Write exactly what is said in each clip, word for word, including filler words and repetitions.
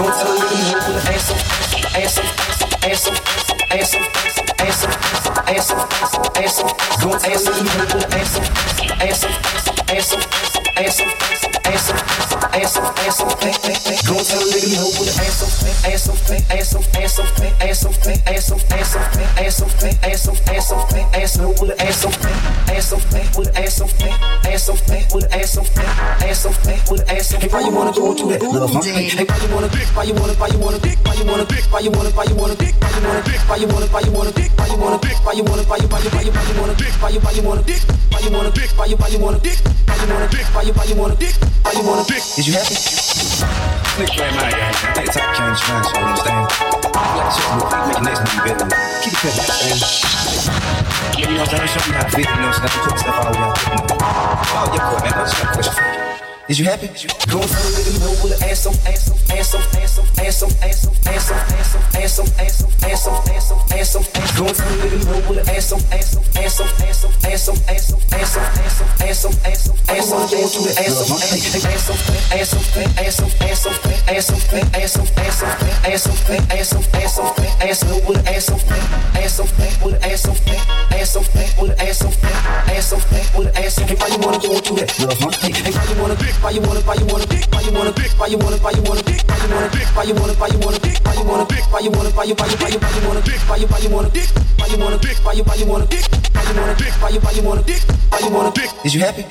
Is you happy? Click right now, guys. I think top can't try, so you understand. Like shit to keep making next movie better. Keep it cutting, understand? You know what I'm saying? Show me how to fit, you know, so I can put stuff all over. Oh, yeah, cool, man. I just got a question for you. Is you happy? Going for a nigga, you know, with an ass on, ass on, ass on, ass on, ass on, ass on, ass on, ass on, ass on, ass on, ass on, ass on, ass on. Going for a nigga, you know, with an ass on, ass on, ass on, ass on, ass on, ass on, ass on, ass on, ass on, ass on, going through the ass on, ass on, ass on, ass on, ass on, ass on, ass on, ass on, ass on, ass on, ass on, ass on, ass on, with an ass on, ass on, with an ass on, ass on, with an ass on, ass on, with an ass on. Hey, why you wanna go through that? Hey, why you wanna pick? Why you wanna? Why you wanna pick? Why you wanna pick? Why you wanna? Why you wanna pick? Why you wanna pick? Why you wanna? Why you wanna pick? Why you wanna pick? Why you wanna? Why you? Why you? Why you? Why you wanna pick? Why you? Why you wanna pick? Why you wanna pick? Why you? Why you wanna pick? Why you wanna pick? Why you? Why you wanna pick? Why you wanna pick? Is you happy?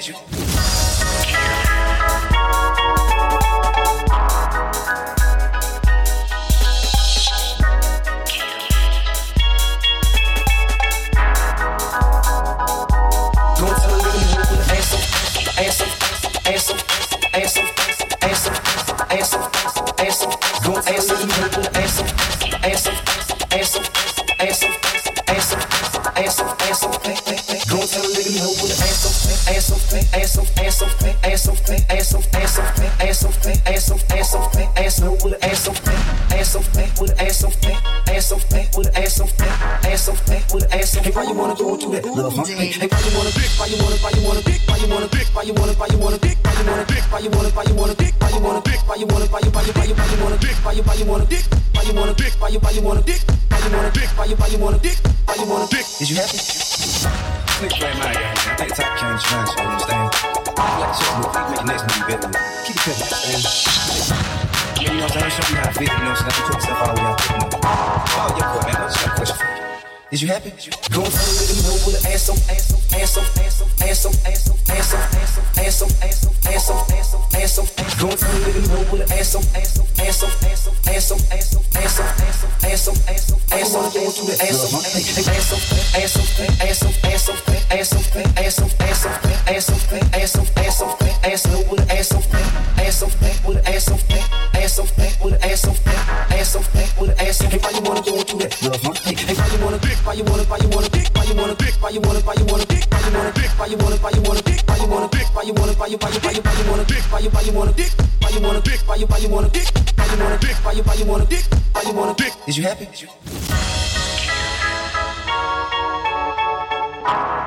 Why you wanna go to that love, huh? Hey, why you wanna pick? Why you wanna? Why you wanna pick? Why you wanna pick? Why you wanna? Why you wanna pick? Why you wanna pick? Why you wanna? Why you wanna pick? Why you wanna pick? Why you wanna? Why you? Why you? Why you? Why you wanna pick? Why you? Why you wanna pick? Why you wanna pick? Why you? Why you wanna pick? Why you wanna pick? Why you? Why you wanna pick? Why you wanna pick? Is you happy? Click right now, guys. I think top can't try, so you understand? Like shit to keep making next movie better. Keep it cutting, understand? You know what I'm saying? Show me how to fit, you know, so I can put stuff all over. Oh, yeah, cool, man. I just got a question for you. Is you happy? Going for a nigga, you know, with an ass on, ass on, ass on, ass on, ass on, ass on, ass on, ass on, ass on, ass on, ass on, ass on, ass on. Going for a nigga, you know, with an ass on, ass on, ass on, ass on, ass on, ass on, ass on, ass on, ass on, ass on, ass on. Going through the ass on, ass on, ass on, ass on, ass on, ass on, ass on, ass on, ass on, ass on, ass on, ass on, with an ass on, ass on, with an ass on, ass on, with an ass on, ass on, with an ass on. Hey, why you wanna go through that love, huh? Hey, why you wanna pick? Why you wanna? Why you wanna pick? Why you wanna pick? Why you wanna? Why you wanna pick? Why you wanna pick? Why you wanna? Why you wanna pick? Why you wanna pick? Why you wanna? Why you? Why you? Why you? Why you wanna pick? Why you? Why you wanna pick? Why you wanna pick? Why you? Why you wanna pick? Why you wanna pick? Why you? Why you wanna pick? Why you wanna pick? Is you happy?